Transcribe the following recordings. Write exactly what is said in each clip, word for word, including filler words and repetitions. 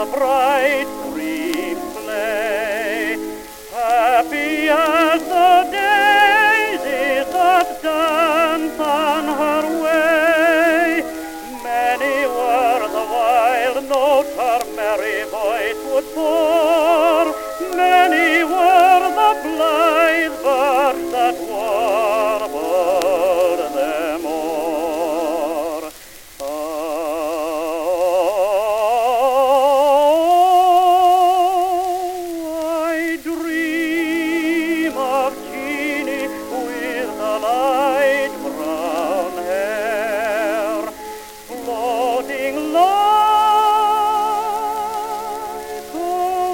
the bright streams play, happy as the daisies that dance on her way. Many were the wild notes her merry voice would pour, many were the blithe birds that warbled them o'er. Oh, I dream of Jeanie with the light brown hair, floating like a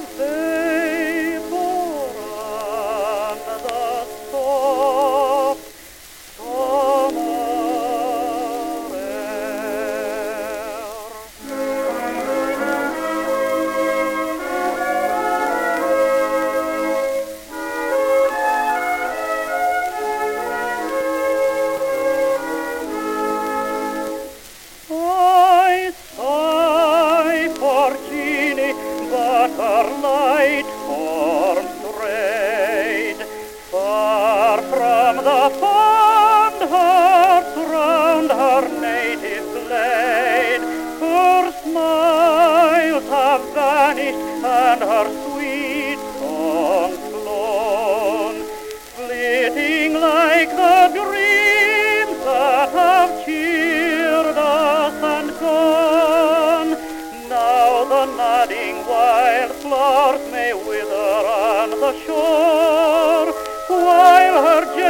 vapor on the soft summer I sigh for Jeanie, but her light form strayed far from the fond hearts round her native glade. Her smiles have vanished and her sweet song flown, flitting like the dreams that have cheered us and gone. Now the nodding wild flowers may wither on the shore, while her